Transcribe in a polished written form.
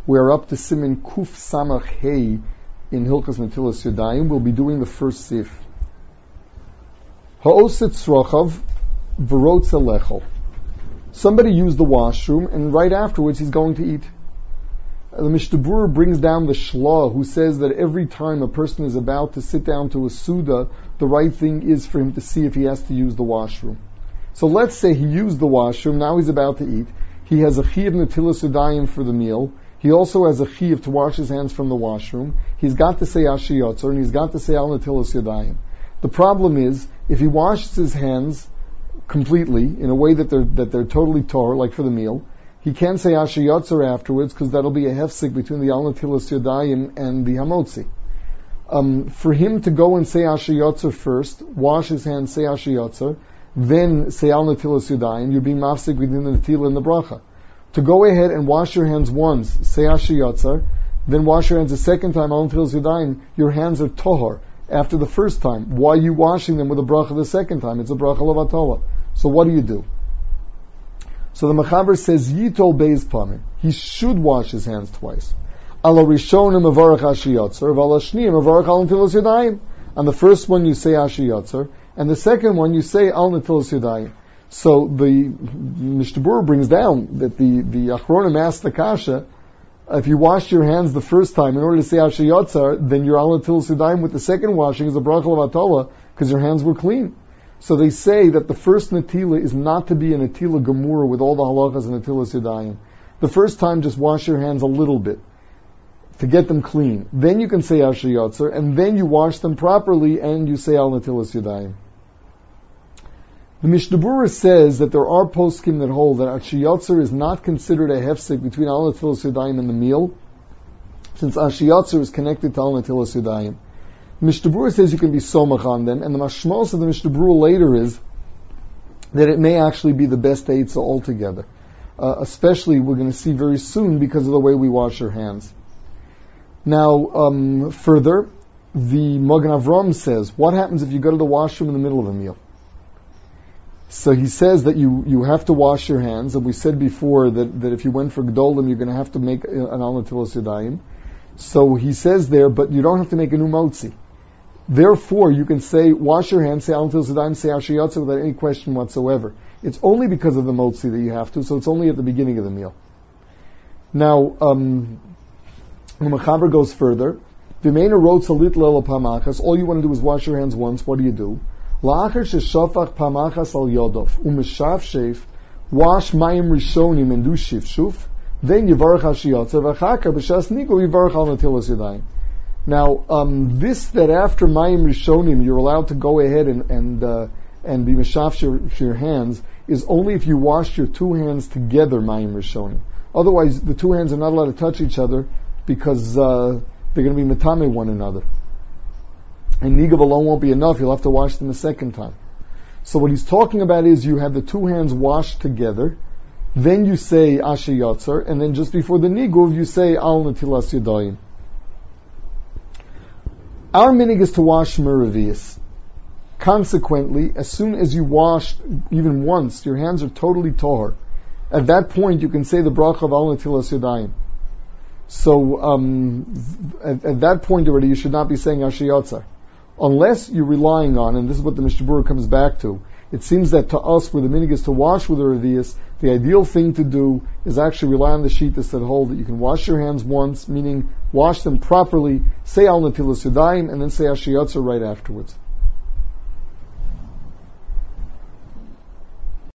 We're up to Siman Kuf Samach Hey in Hilchos Netilas Yadayim. We'll be doing the first sif. Ha'oset tzrochav v'rotze lechol. Somebody used the washroom, and right afterwards he's going to eat. The Mishnah Berurah brings down the Shlah, who says that every time a person is about to sit down to a Suda, the right thing is for him to see if he has to use the washroom. So let's say he used the washroom, now he's about to eat. He has a Chiyuv Netilas Yadayim for the meal. He also has a Chiyuv to wash his hands from the washroom. He's got to say Asher Yotzar, and he's got to say Al Netilas Yadayim. The problem is, if he washes his hands completely, in a way that they're totally tor, like for the meal, he can't say Asher Yotzar afterwards, because that'll be a hefsek between the Al Netilas Yadayim and the Hamotzi. For him to go and say Asher Yotzar first, wash his hands, say Asher Yotzar, then say Al Netilas Yadayim, you're being mafsik within the Netila and the Bracha. To go ahead and wash your hands once, say Asher Yotzar, then wash your hands a second time, Al Netilas Yadayim, your hands are tohar after the first time. Why are you washing them with a bracha the second time? It's a bracha levatola. So what do? So the Mechaber says, Yitol Beis Pamim. He should wash his hands twice. Ala Rishonim Avarach Asher Yotzar, Vala Shniyim Avarach Al Netilas Yadayim. On the first one you say Asher Yotzar, and the second one you say Al Netilas Yadayim. So the Mishnah Berurah brings down that the Achronim asked the Kasha, if you wash your hands the first time in order to say Asher Yotzar, then your Al Netilas Yadayim with the second washing is a bracha levatola because your hands were clean. So they say that the first Netila is not to be a Netila Gemura with all the halachas and Netilas Yadayim. The first time just wash your hands a little bit to get them clean. Then you can say Asher Yotzar, and then you wash them properly and you say Al Netilas Yadayim. The Mishnah Berurah says that there are poskim that hold that Asher Yotzar is not considered a hefsek between Al Netilas Yadayim and the meal, since Asher Yotzar is connected to Al Netilas Yadayim. Mishnah Berurah says you can be somach on them, and the mashmos of the Mishnah Berurah later is that it may actually be the best eitzah altogether. Especially, we're going to see very soon because of the way we wash our hands. Now, further, the Magen Avram says, what happens if you go to the washroom in the middle of a meal? So he says that you have to wash your hands, and we said before that if you went for Gdolim, you're going to have to make an Al Netilas Yadayim. So he says there, but you don't have to make a new motzi. Therefore, you can say, wash your hands, say Al Netilas Yadayim, say Asher Yotzar without any question whatsoever. It's only because of the motzi that you have to, so it's only at the beginning of the meal. Now, the Mechaber goes further. All you want to do is wash your hands once. What do? La'achar sheshafach pamachas al yodov umeshafshef, wash mayim rishonim and do shifshuf, then yivarach Asher Yotzar v'achakar b'shas nigo yivarach Al Netilas Yadayim. Now, this that after mayim rishonim you're allowed to go ahead and be meshaf your hands is only if you wash your two hands together mayim rishonim. Otherwise, the two hands are not allowed to touch each other because they're going to be metame one another. And nigav alone won't be enough, you'll have to wash them a second time. So what he's talking about is you have the two hands washed together, then you say Asher Yotzar, and then just before the niguv you say Al Netilas Yadayim. Our minig is to wash meravius. Consequently, as soon as you wash even once, your hands are totally tohar. At that point you can say the bracha of Al Netilas Yadayim. So at that point already you should not be saying Asher Yotzar. Unless you're relying on, and this is what the Mishnah Berurah comes back to, it seems that to us, where the minig is to wash with a revius, the ideal thing to do is actually rely on the shittas that hold that you can wash your hands once, meaning wash them properly, say Al Netilas Yadayim, and then say Asher Yotzar right afterwards.